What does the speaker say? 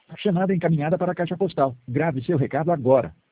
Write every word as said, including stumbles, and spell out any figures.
Chamada encaminhada para a caixa postal. Grave seu recado agora.